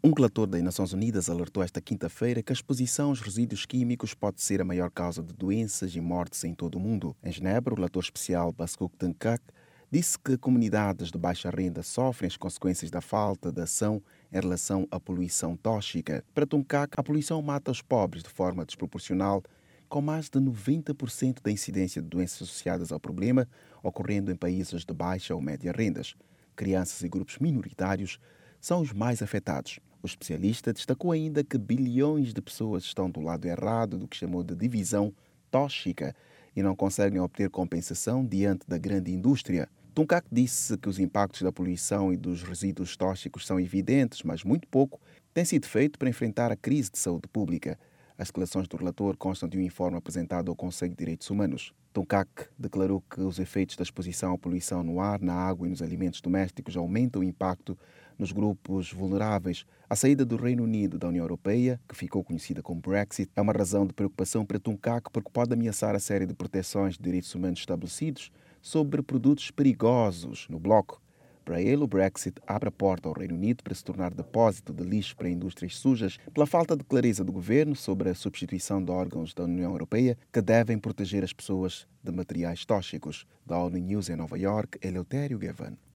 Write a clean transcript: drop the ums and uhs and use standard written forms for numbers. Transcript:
Um relator das Nações Unidas alertou esta quinta-feira que a exposição aos resíduos químicos pode ser a maior causa de doenças e mortes em todo o mundo. Em Genebra, o relator especial Baskok Tenkak disse que comunidades de baixa renda sofrem as consequências da falta de ação em relação à poluição tóxica. Para Tenkak, a poluição mata os pobres de forma desproporcional, com mais de 90% da incidência de doenças associadas ao problema ocorrendo em países de baixa ou média rendas. Crianças e grupos minoritários são os mais afetados. O especialista destacou ainda que bilhões de pessoas estão do lado errado do que chamou de divisão tóxica e não conseguem obter compensação diante da grande indústria. Tunkak disse que os impactos da poluição e dos resíduos tóxicos são evidentes, mas muito pouco tem sido feito para enfrentar a crise de saúde pública. As declarações do relator constam de um informe apresentado ao Conselho de Direitos Humanos. Tunkak declarou que os efeitos da exposição à poluição no ar, na água e nos alimentos domésticos aumentam o impacto nos grupos vulneráveis. A saída do Reino Unido da União Europeia, que ficou conhecida como Brexit, é uma razão de preocupação para Tunkak porque pode ameaçar a série de proteções de direitos humanos estabelecidos sobre produtos perigosos no bloco. Para ele, o Brexit abre a porta ao Reino Unido para se tornar depósito de lixo para indústrias sujas pela falta de clareza do governo sobre a substituição de órgãos da União Europeia que devem proteger as pessoas de materiais tóxicos. Da ONU News em Nova York, Eleutério Gavan.